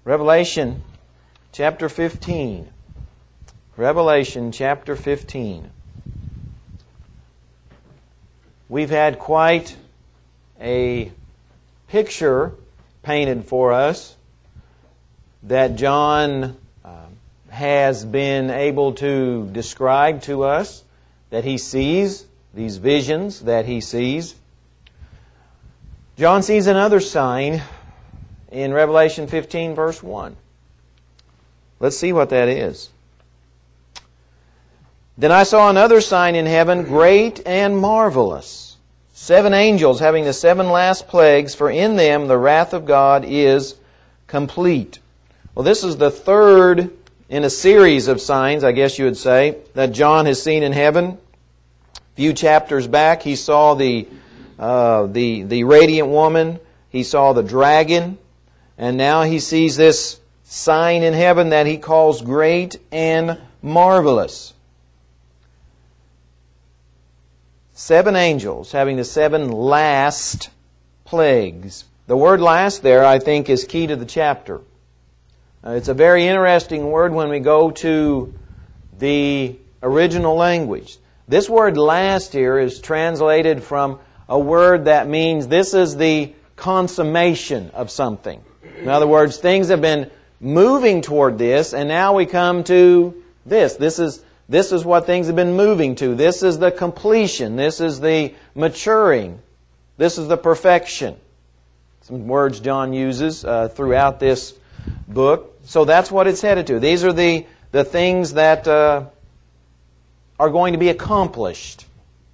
Revelation chapter 15. Revelation chapter 15. We've had quite a picture painted for us that John has been able to describe to us, that he sees, these visions that he sees. John sees another sign in Revelation 15 verse 1. Let's see what that is. Then I saw another sign in heaven, great and marvelous. 7 angels having the 7 last plagues, for in them the wrath of God is complete. Well, this is the third in a series of signs, I guess you would say, that John has seen in heaven. A few chapters back, he saw the radiant woman. He saw the dragon. And now he sees this sign in heaven that he calls great and marvelous. 7 angels having the 7 last plagues. The word last there, I think, is key to the chapter. It's a very interesting word when we go to the original language. This word last here is translated from a word that means this is the consummation of something. In other words, things have been moving toward this, and now we come to this. This is what things have been moving to. This is the completion. This is the maturing. This is the perfection. Some words John uses throughout this book. So that's what it's headed to. These are the things that are going to be accomplished.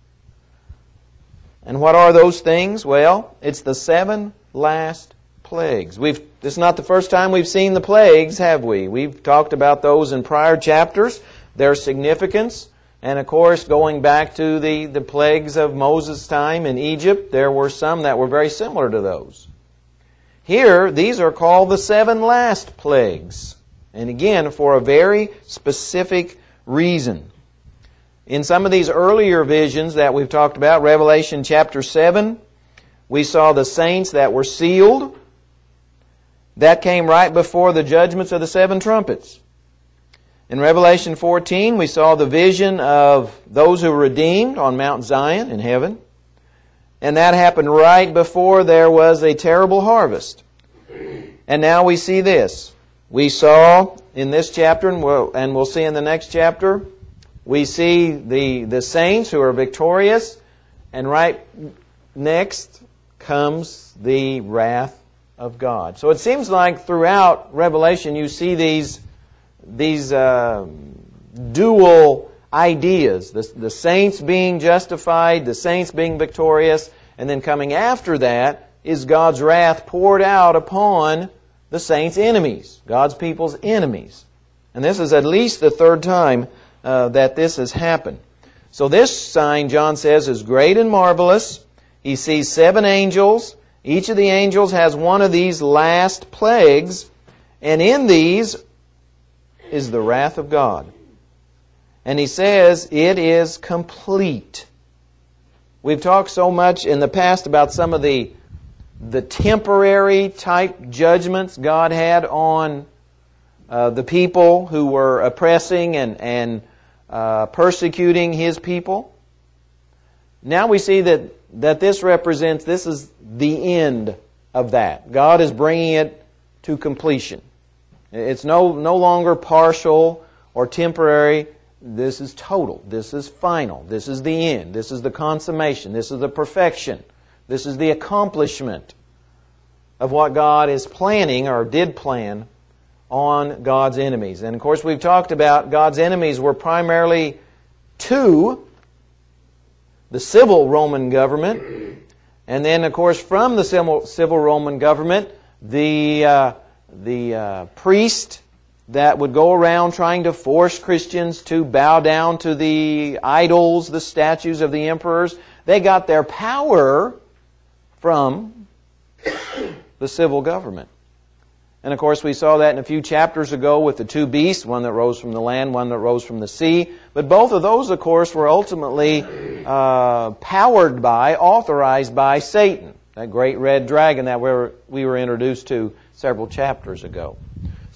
And what are those things? Well, it's the 7 last plagues. This is not the first time we've seen the plagues, have we? We've talked about those in prior chapters, their significance. And of course, going back to the plagues of Moses' time in Egypt, there were some that were very similar to those. Here, these are called the 7 last plagues. And again, for a very specific reason. In some of these earlier visions that we've talked about, Revelation chapter 7, we saw the saints that were sealed. That came right before the judgments of the 7 trumpets. In Revelation 14, we saw the vision of those who were redeemed on Mount Zion in heaven. And that happened right before there was a terrible harvest. And now we see this. We saw in this chapter, and we'll see in the next chapter, we see the saints who are victorious, and right next comes the wrath of God. So it seems like throughout Revelation you see these dual ideas. The saints being justified, the saints being victorious, and then coming after that is God's wrath poured out upon the saints' enemies, God's people's enemies. And this is at least the third time that this has happened. So this sign, John says, is great and marvelous. He sees 7 angels. Each of the angels has one of these last plagues, and in these is the wrath of God. And he says it is complete. We've talked so much in the past about some of the temporary type judgments God had on the people who were oppressing and persecuting His people. Now we see that this represents, this is the end of that. God is bringing it to completion. It's no longer partial or temporary. This is total. This is final. This is the end. This is the consummation. This is the perfection. This is the accomplishment of what God is planning or did plan on God's enemies. And of course we've talked about God's enemies were primarily 2. The civil Roman government, and then of course from the civil Roman government, the priest that would go around trying to force Christians to bow down to the idols, the statues of the emperors. They got their power from the civil government. And of course we saw that in a few chapters ago with the 2 beasts, one that rose from the land, one that rose from the sea. But both of those, of course, were ultimately powered by, authorized by Satan, that great red dragon that we were introduced to several chapters ago.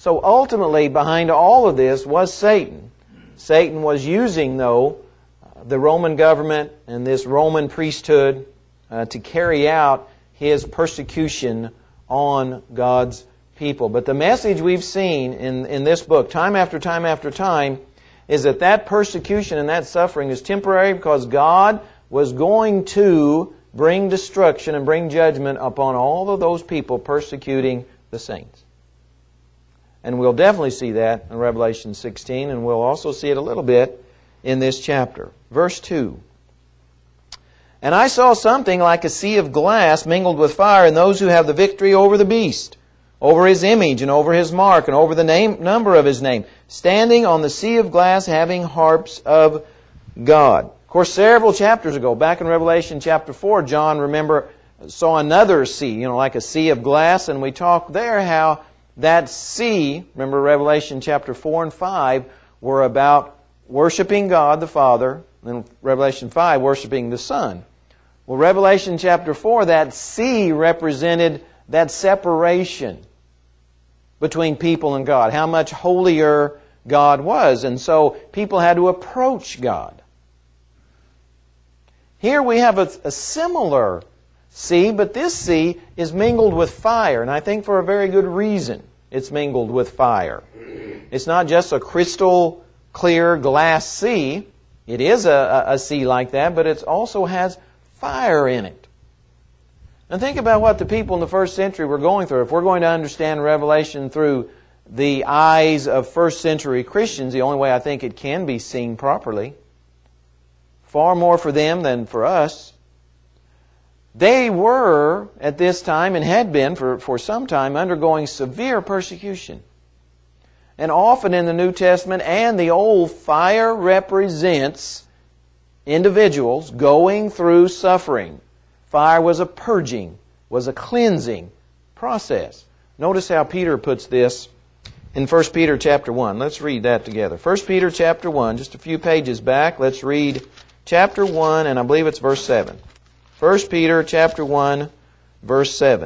So ultimately, behind all of this was Satan. Satan was using, though, the Roman government and this Roman priesthood to carry out his persecution on God's people. But the message we've seen in this book, time after time after time, is that that persecution and that suffering is temporary because God was going to bring destruction and bring judgment upon all of those people persecuting the saints. And we'll definitely see that in Revelation 16, and we'll also see it a little bit in this chapter. Verse 2. And I saw something like a sea of glass mingled with fire, and those who have the victory over the beast, over his image and over his mark and over the number of his name, standing on the sea of glass having harps of God. Of course, several chapters ago, back in Revelation chapter 4, John, remember, saw another sea, like a sea of glass, and we talked there how that sea, remember Revelation chapter 4 and 5, were about worshiping God the Father, and Revelation 5, worshiping the Son. Well, Revelation chapter 4, that sea represented that separation between people and God, how much holier God was. And so people had to approach God. Here we have a similar sea, but this sea is mingled with fire, and I think for a very good reason it's mingled with fire. It's not just a crystal clear glass sea. It is a sea like that, but it also has fire in it. And think about what the people in the first century were going through. If we're going to understand Revelation through the eyes of first century Christians, the only way I think it can be seen properly, far more for them than for us, they were, at this time, and had been for some time, undergoing severe persecution. And often in the New Testament and the Old, fire represents individuals going through suffering. Fire was a purging, was a cleansing process. Notice how Peter puts this in 1 Peter chapter 1. Let's read that together. 1 Peter chapter 1, just a few pages back. Let's read chapter 1, and I believe it's verse 7. 1 Peter chapter 1, verse 7.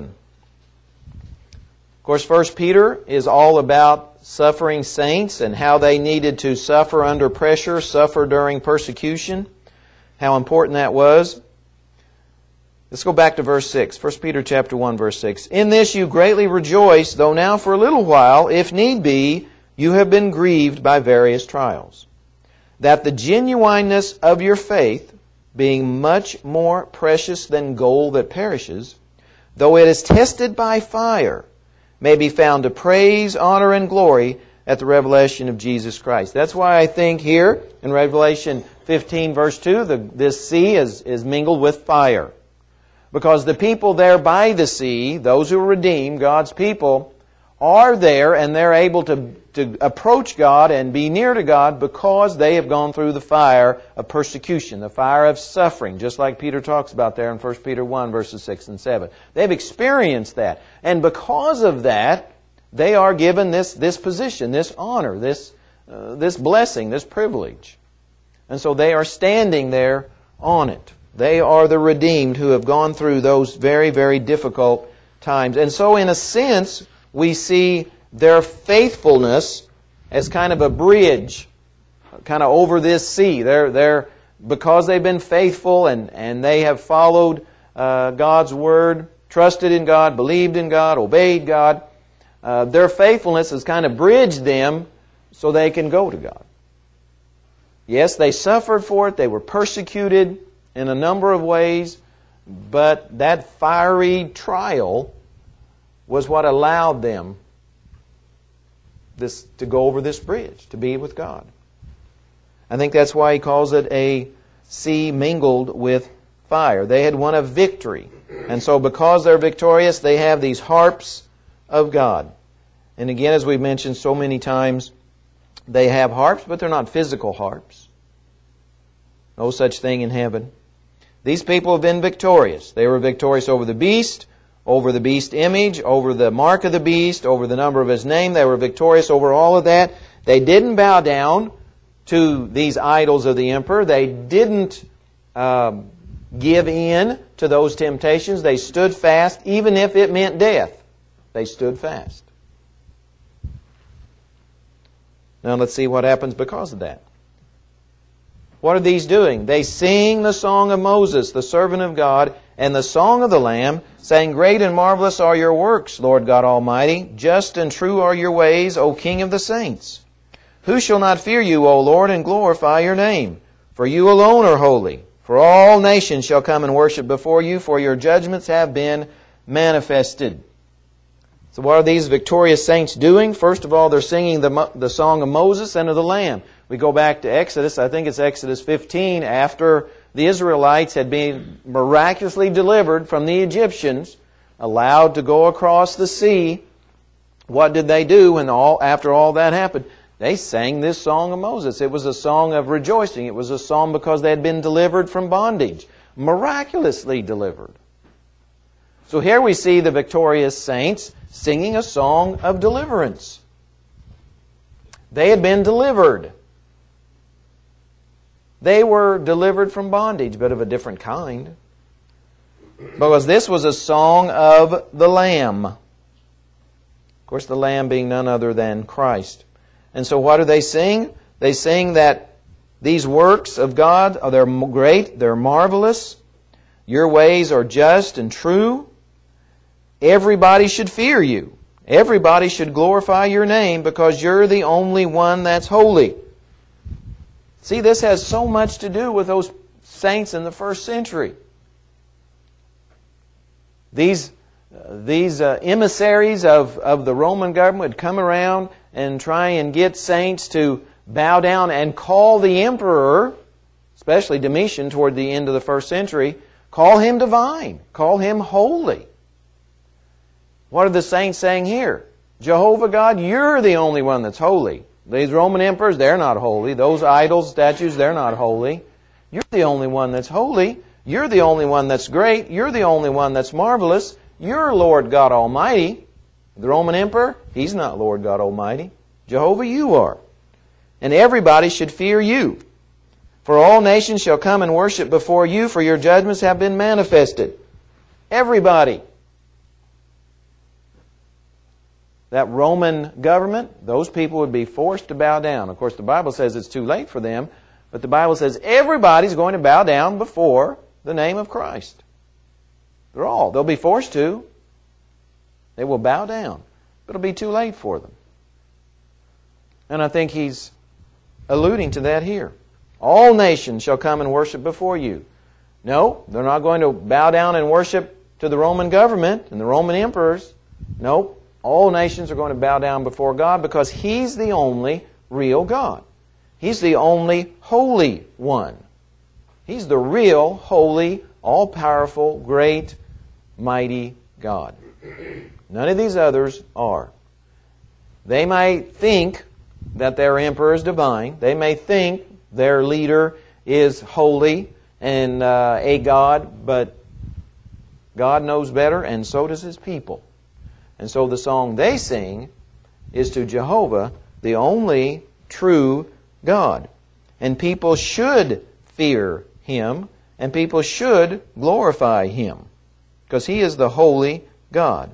Of course, 1 Peter is all about suffering saints and how they needed to suffer under pressure, suffer during persecution, how important that was. Let's go back to verse 6. 1 Peter chapter 1, verse 6. In this you greatly rejoice, though now for a little while, if need be, you have been grieved by various trials, that the genuineness of your faith, being much more precious than gold that perishes, though it is tested by fire, may be found to praise, honor, and glory at the revelation of Jesus Christ. That's why I think here in Revelation 15, verse 2, this sea is mingled with fire. Because the people there by the sea, those who are redeemed, God's people, are there and they're able to approach God and be near to God because they have gone through the fire of persecution, the fire of suffering, just like Peter talks about there in 1 Peter 1, verses 6 and 7. They've experienced that. And because of that, they are given this position, this honor, this blessing, this privilege. And so they are standing there on it. They are the redeemed who have gone through those very, very difficult times. And so in a sense, we see their faithfulness as kind of a bridge, kind of over this sea. They're because they've been faithful and they have followed God's Word, trusted in God, believed in God, obeyed God. Their faithfulness has kind of bridged them so they can go to God. Yes, they suffered for it. They were persecuted in a number of ways, but that fiery trial was what allowed them to go over this bridge, to be with God. I think that's why he calls it a sea mingled with fire. They had won a victory. And so because they're victorious, they have these harps of God. And again, as we've mentioned so many times, they have harps, but they're not physical harps. No such thing in heaven. These people have been victorious. They were victorious over the beast image, over the mark of the beast, over the number of his name. They were victorious over all of that. They didn't bow down to these idols of the emperor. They didn't give in to those temptations. They stood fast, even if it meant death. They stood fast. Now let's see what happens because of that. What are these doing? They sing the song of Moses, the servant of God, and the song of the Lamb, saying, Great and marvelous are your works, Lord God Almighty. Just and true are your ways, O King of the saints. Who shall not fear you, O Lord, and glorify your name? For you alone are holy. For all nations shall come and worship before you, for your judgments have been manifested. So what are these victorious saints doing? First of all, they're singing the song of Moses and of the Lamb. We go back to Exodus, I think it's Exodus 15, after the Israelites had been miraculously delivered from the Egyptians, allowed to go across the sea. What did they do when after all that happened? They sang this song of Moses. It was a song of rejoicing. It was a song because they had been delivered from bondage, miraculously delivered. So here we see the victorious saints singing a song of deliverance. They had been delivered. They were delivered from bondage, but of a different kind. Because this was a song of the Lamb. Of course, the Lamb being none other than Christ. And so what do they sing? They sing that these works of God, they're great, they're marvelous. Your ways are just and true. Everybody should fear you. Everybody should glorify your name because you're the only one that's holy. See, this has so much to do with those saints in the first century. These emissaries of the Roman government would come around and try and get saints to bow down and call the emperor, especially Domitian toward the end of the first century, call him divine, call him holy. What are the saints saying here? Jehovah God, you're the only one that's holy. These Roman emperors, they're not holy. Those idols, statues, they're not holy. You're the only one that's holy. You're the only one that's great. You're the only one that's marvelous. You're Lord God Almighty. The Roman emperor, he's not Lord God Almighty. Jehovah, you are. And everybody should fear you. For all nations shall come and worship before you, for your judgments have been manifested. Everybody. That Roman government, those people would be forced to bow down. Of course, the Bible says it's too late for them, but the Bible says everybody's going to bow down before the name of Christ. They'll be forced to. They will bow down, but it'll be too late for them. And I think he's alluding to that here. All nations shall come and worship before you. No, they're not going to bow down and worship to the Roman government and the Roman emperors. No. All nations are going to bow down before God because He's the only real God. He's the only holy one. He's the real, holy, all-powerful, great, mighty God. None of these others are. They may think that their emperor is divine. They may think their leader is holy and a God, but God knows better, and so does His people. And so the song they sing is to Jehovah, the only true God. And people should fear Him, and people should glorify Him, because He is the holy God.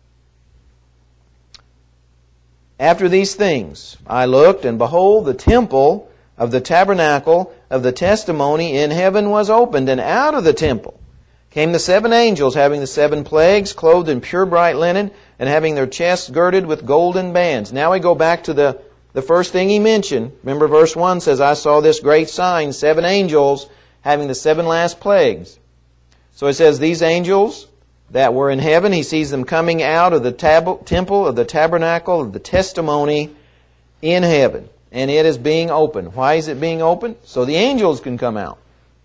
After these things I looked, and behold, the temple of the tabernacle of the testimony in heaven was opened, and out of the temple came the 7 angels, having the 7 plagues, clothed in pure bright linen, and having their chests girded with golden bands. Now we go back to the first thing he mentioned. Remember verse 1 says, I saw this great sign, 7 angels, having the 7 last plagues. So it says these angels that were in heaven, he sees them coming out of the temple of the tabernacle of the testimony in heaven. And it is being opened. Why is it being opened? So the angels can come out.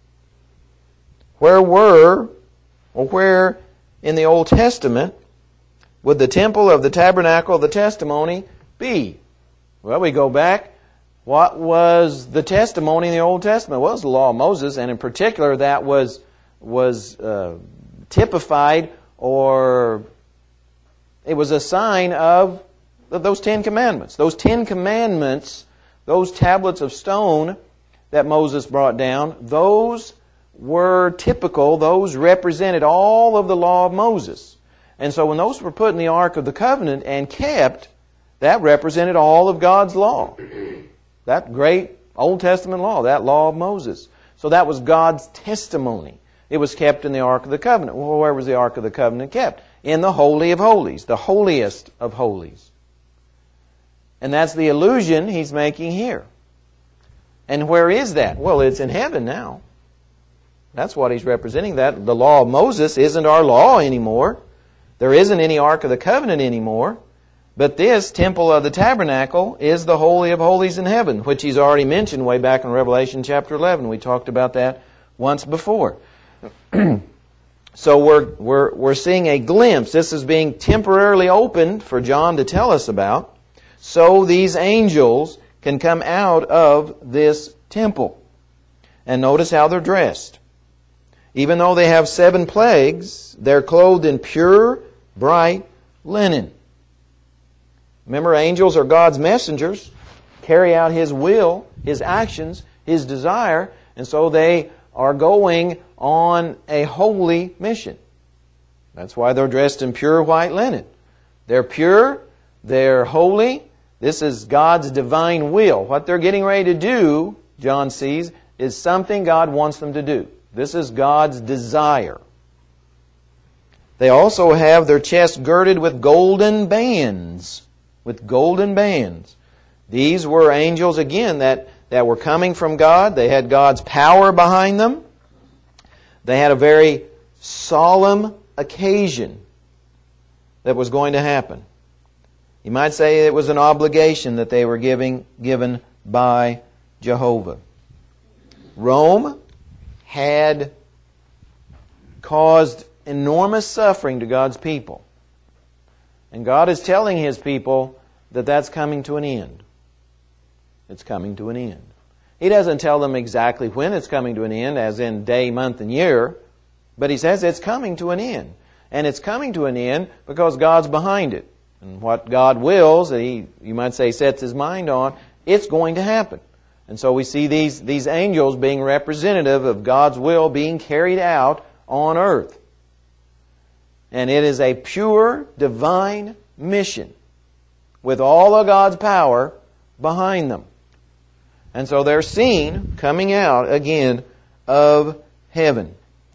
Where in the Old Testament would the temple of the tabernacle of the testimony be? Well, we go back. What was the testimony in the Old Testament? Well, it was the law of Moses, and in particular that was typified, or it was a sign of those 10 commandments. Those 10 commandments, those tablets of stone that Moses brought down, those were typical, those represented all of the law of Moses. And so when those were put in the Ark of the Covenant and kept, that represented all of God's law. that great Old Testament law, that law of Moses. So that was God's testimony. It was kept in the Ark of the Covenant. Well, where was the Ark of the Covenant kept? In the Holy of Holies, the holiest of holies. And that's the allusion he's making here. And where is that? Well, it's in heaven now. That's what he's representing. That the law of Moses isn't our law anymore. There isn't any Ark of the Covenant anymore. But this temple of the tabernacle is the Holy of Holies in heaven, which he's already mentioned way back in Revelation chapter 11. We talked about that once before. So we're seeing a glimpse. This is being temporarily opened for John to tell us about. So these angels can come out of this temple. And notice how they're dressed. Even though they have 7 plagues, they're clothed in pure, bright linen. Remember, angels are God's messengers, carry out His will, His actions, His desire, and so they are going on a holy mission. That's why they're dressed in pure white linen. They're pure, they're holy. This is God's divine will. What they're getting ready to do, John sees, is something God wants them to do. This is God's desire. They also have their chests girded with golden bands. With golden bands. These were angels, again, that were coming from God. They had God's power behind them. They had a very solemn occasion that was going to happen. You might say it was an obligation that they were given by Jehovah. Rome had caused enormous suffering to God's people. And God is telling His people that that's coming to an end. It's coming to an end. He doesn't tell them exactly when it's coming to an end, as in day, month, and year, but He says it's coming to an end. And it's coming to an end because God's behind it. And what God wills, that He, you might say, sets His mind on, it's going to happen. And so we see these angels being representative of God's will being carried out on earth. And it is a pure, divine mission with all of God's power behind them. And so they're seen coming out again of heaven.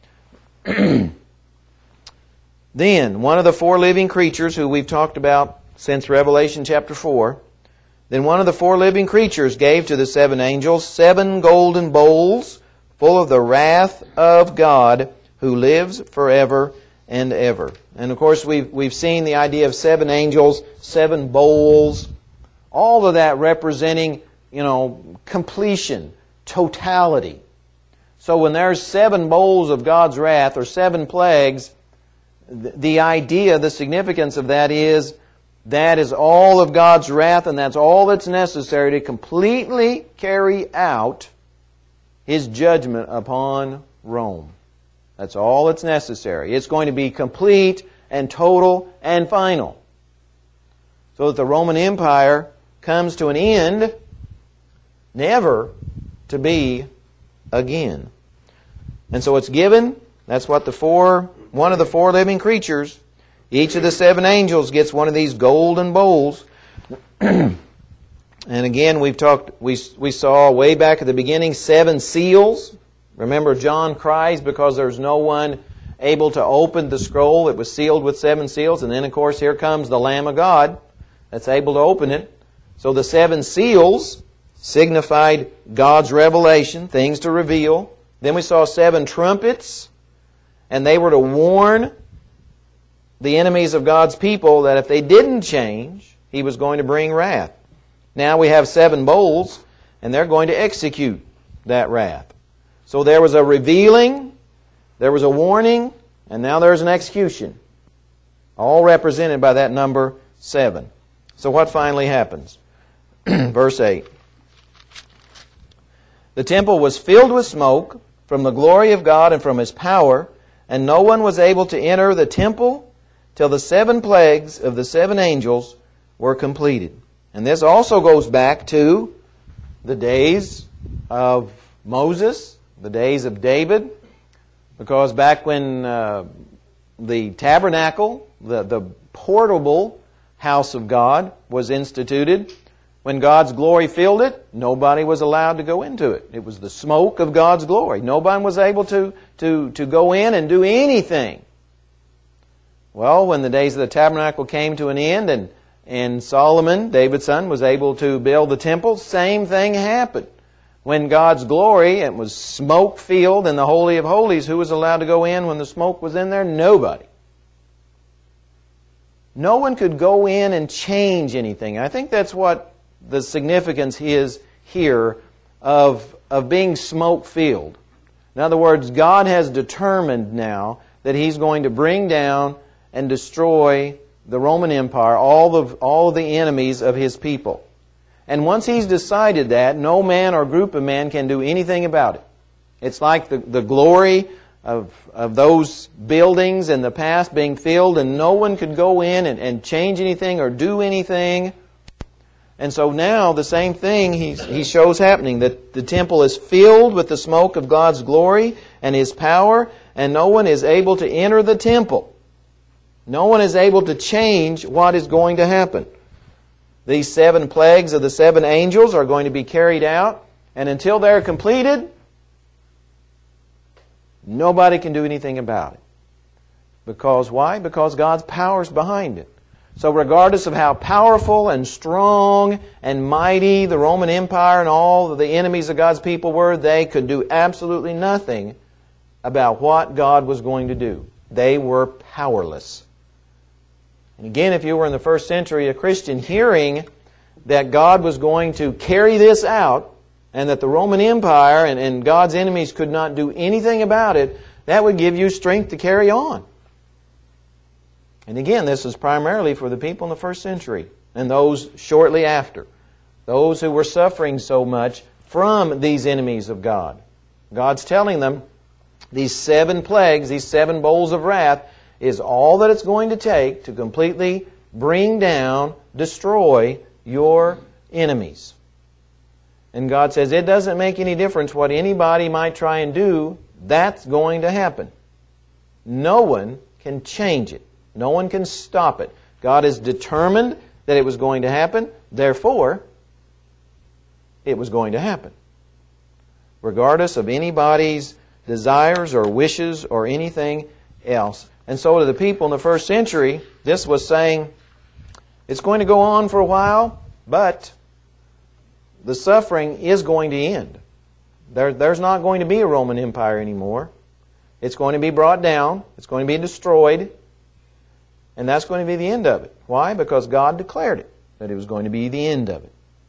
Then, one of the 4 living creatures who we've talked about since Revelation chapter 4, then one of the 4 living creatures gave to the 7 angels 7 golden bowls full of the wrath of God who lives forever and ever. And of course we've seen the idea of 7 angels, 7 bowls, all of that representing, completion, totality. So when there's 7 bowls of God's wrath or 7 plagues, the idea, the significance of that is all of God's wrath, and that's all that's necessary to completely carry out His judgment upon Rome. That's all that's necessary. It's going to be complete and total and final. So that the Roman Empire comes to an end, never to be again. And so it's given, that's what one of the 4 living creatures, each of the 7 angels gets one of these golden bowls. And again, we saw way back at the beginning 7 seals. Remember, John cries because there's no one able to open the scroll. It was sealed with 7 seals. And then, of course, here comes the Lamb of God that's able to open it. So the 7 seals signified God's revelation, things to reveal. Then we saw 7 trumpets, and they were to warn the enemies of God's people that if they didn't change, He was going to bring wrath. Now we have 7 bowls, and they're going to execute that wrath. So there was a revealing, there was a warning, and now there's an execution. All represented by that number 7. So what finally happens? Verse 8. The temple was filled with smoke from the glory of God and from His power, and no one was able to enter the temple till the 7 plagues of the 7 angels were completed. And this also goes back to the days of Moses, the days of David, because back when the tabernacle, the portable house of God was instituted, When God's glory filled it, nobody was allowed to go into it. It was the smoke of God's glory. Nobody was able to go in and do anything. Well, when the days of the tabernacle came to an end and Solomon, David's son, was able to build the temple, same thing happened. When God's glory, it was smoke-filled in the Holy of Holies, who was allowed to go in when the smoke was in there? Nobody. No one could go in and change anything. I think that's what the significance is here of being smoke-filled. In other words, God has determined now that He's going to bring down and destroy the Roman Empire, all of the enemies of His people. And once He's decided that, no man or group of men can do anything about it. It's like the glory of those buildings in the past being filled, and no one could go in and change anything or do anything. And so now the same thing he shows happening, that the temple is filled with the smoke of God's glory and His power, and no one is able to enter the temple. No one is able to change what is going to happen. These 7 plagues of the 7 angels are going to be carried out, and until they're completed, nobody can do anything about it. Because why? Because God's power is behind it. So regardless of how powerful and strong and mighty the Roman Empire and all of the enemies of God's people were, they could do absolutely nothing about what God was going to do. They were powerless. And again, if you were in the first century a Christian, hearing that God was going to carry this out and that the Roman Empire and God's enemies could not do anything about it, that would give you strength to carry on. And again, this is primarily for the people in the first century and those shortly after. Those who were suffering so much from these enemies of God. God's telling them these 7 plagues, these 7 bowls of wrath, is all that it's going to take to completely bring down, destroy your enemies. And God says it doesn't make any difference what anybody might try and do, that's going to happen. No one can change it. No one can stop it. God is determined that it was going to happen, therefore, it was going to happen. Regardless of anybody's desires or wishes or anything else. And so to the people in the first century, this was saying, it's going to go on for a while, but the suffering is going to end. There's not going to be a Roman Empire anymore. It's going to be brought down. It's going to be destroyed. And that's going to be the end of it. Why? Because God declared it, that it was going to be the end of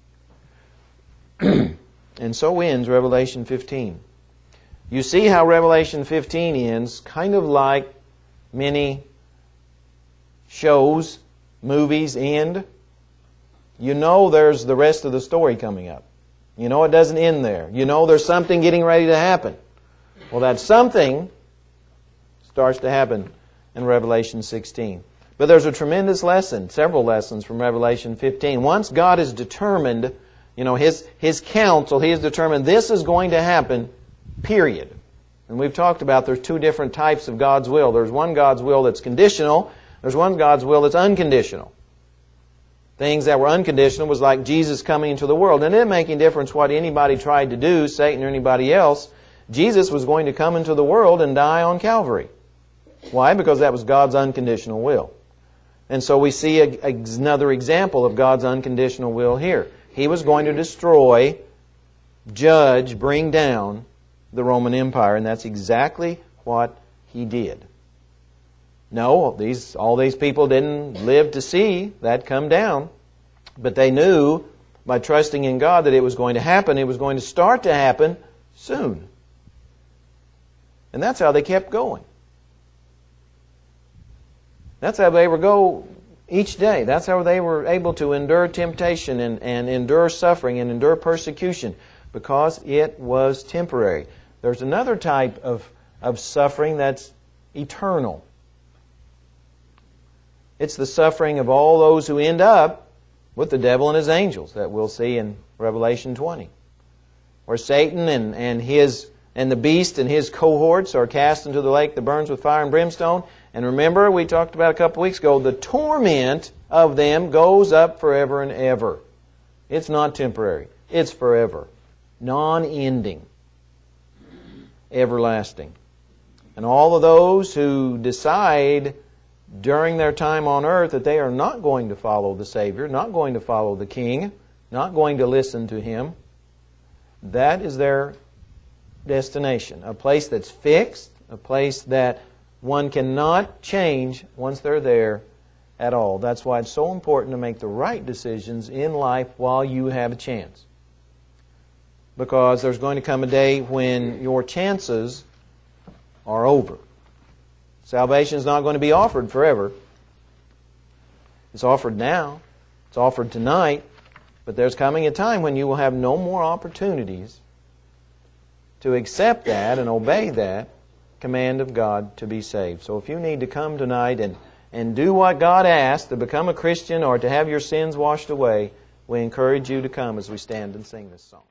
it. And so ends Revelation 15. You see how Revelation 15 ends, kind of like many shows, movies end. You know there's the rest of the story coming up. You know it doesn't end there. You know there's something getting ready to happen. Well, that something starts to happen in Revelation 16. But there's a tremendous lesson, several lessons from Revelation 15. Once God is determined, His counsel, He has determined this is going to happen, period. And we've talked about there's 2 different types of God's will. There's one God's will that's conditional. There's one God's will that's unconditional. Things that were unconditional was like Jesus coming into the world. And it didn't make any difference what anybody tried to do, Satan or anybody else. Jesus was going to come into the world and die on Calvary. Why? Because that was God's unconditional will. And so we see another example of God's unconditional will here. He was going to destroy, judge, bring down the Roman Empire, and that's exactly what He did. No, all these people didn't live to see that come down, but they knew by trusting in God that it was going to happen. It was going to start to happen soon. And that's how they kept going. That's how they would go each day. That's how they were able to endure temptation and endure suffering and endure persecution, because it was temporary. There's another type of suffering that's eternal. It's the suffering of all those who end up with the devil and his angels that we'll see in Revelation 20. Where Satan and the beast and his cohorts are cast into the lake that burns with fire and brimstone. And remember, we talked about a couple weeks ago, the torment of them goes up forever and ever. It's not temporary. It's forever. Non-ending. Everlasting. And all of those who decide during their time on earth that they are not going to follow the Savior, not going to follow the King, not going to listen to Him, that is their destination. A place that's fixed, a place that one cannot change once they're there at all. That's why it's so important to make the right decisions in life while you have a chance. Because there's going to come a day when your chances are over. Salvation is not going to be offered forever. It's offered now. It's offered tonight. But there's coming a time when you will have no more opportunities to accept that and obey that command of God to be saved. So if you need to come tonight and do what God asked, to become a Christian or to have your sins washed away, we encourage you to come as we stand and sing this song.